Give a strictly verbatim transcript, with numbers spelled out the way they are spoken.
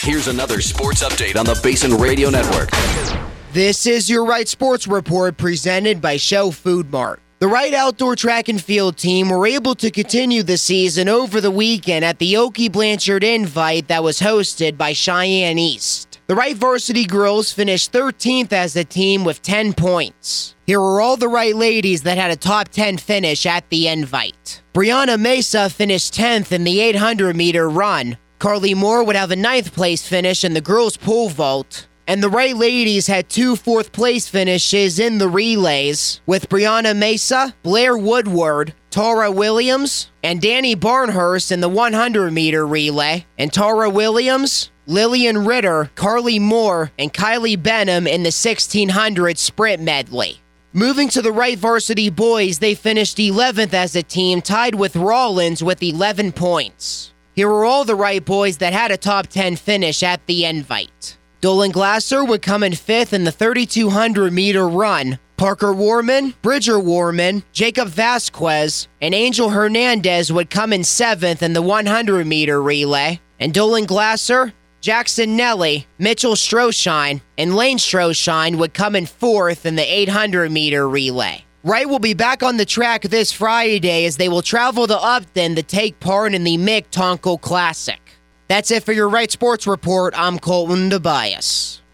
Here's another sports update on the Basin Radio Network. This is your Right Sports Report presented by Show Food Mart. The Wright Outdoor Track and Field team were able to continue the season over the weekend at the Oakey Blanchard Invite that was hosted by Cheyenne East. The Wright varsity girls finished thirteenth as a team with ten points. Here are all the Wright ladies that had a top ten finish at the Invite. Brianna Mesa finished tenth in the eight hundred meter run. Carly Moore would have a ninth place finish in the girls' pole vault. And the Wright ladies had two fourth place finishes in the relays, with Brianna Mesa, Blair Woodward, Tara Williams, and Danny Barnhurst in the one hundred meter relay, and Tara Williams, Lillian Ritter, Carly Moore, and Kylie Benham in the sixteen hundred sprint medley. Moving to the Wright varsity boys, they finished eleventh as a team, tied with Rollins with eleven points. Here are all the Wright boys that had a top ten finish at the Invite. Dolan Glasser would come in fifth in the thirty-two hundred meter run. Parker Warman, Bridger Warman, Jacob Vasquez, and Angel Hernandez would come in seventh in the one hundred meter relay. And Dolan Glasser, Jackson Nelly, Mitchell Stroshine, and Lane Stroshine would come in fourth in the eight hundred meter relay. Wright will be back on the track this Friday as they will travel to Upton to take part in the Mick Tonko Classic. That's it for your Right Sports Report. I'm Colton Tobias.